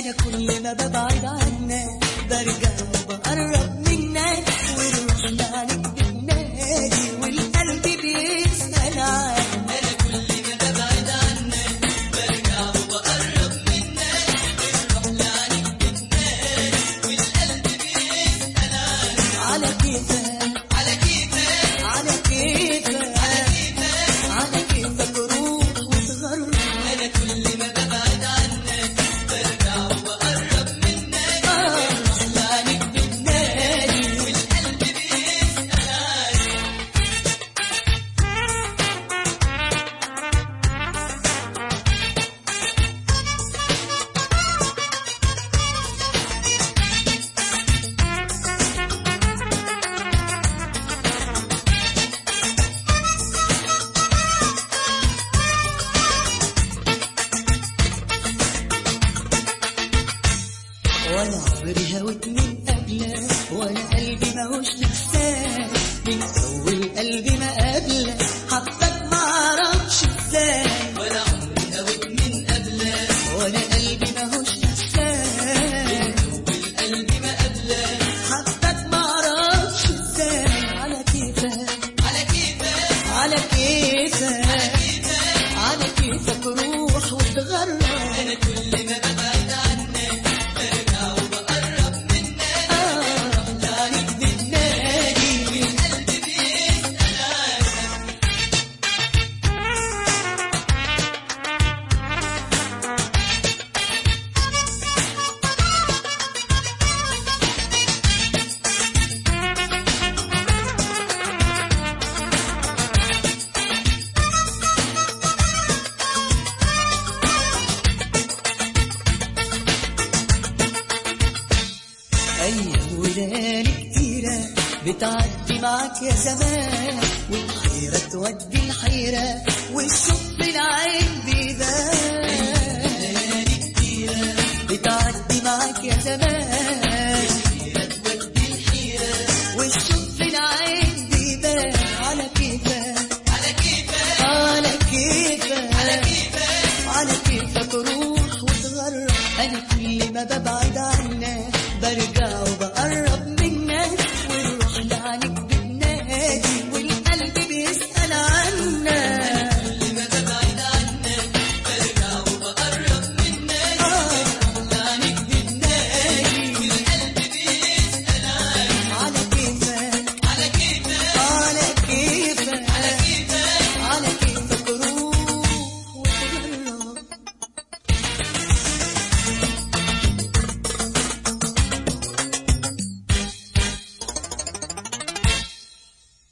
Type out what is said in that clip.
انا كل ما ببعد عنك برجع وبقرب منك، والروح معاك بتنادي والقلب بيسأل عنك. انا كل ما ببعد عنك برجع وبقرب منك، والروح معاك بتنادي والقلب بيسأل عنك. على كيفك على كيفك على كيفك على كيفك روح وتغرب. انا كل ما ببعد عنك برجع وبقرب منك، والروح معاك بتنادي والقلب بيسأل عنك. وانا عمري هوت من قبلك، وانا قلبي ماهوش نساك، من اول قلبي ما قبلك حبك معرفش ازاي. وانا عمري هوت من قبلك، وانا قلبي ماهوش نساك، من اول قلبي ما قبلك حبك معرفش ازاي. على كيفك على كيفك على كيفك على كيفك روح وتغرب. انا كل ما ببعد عنك برجع وبقرب منك، والروح معاك بتنادي والقلب بيسأل عنك. أيام وليالي كتيرة بتعدي معاك يا زمان، والحيرة تودي الحيرة والشوق في العين بيبان. ليالي كتيرة بتعدي معاك يا زمان، والحيرة تودي الحيرة والشوق في العين بيبان. على كيفك على كيفك على كيفك على كيفك على كيفك روح وتغرب. أنا كل ما ببعد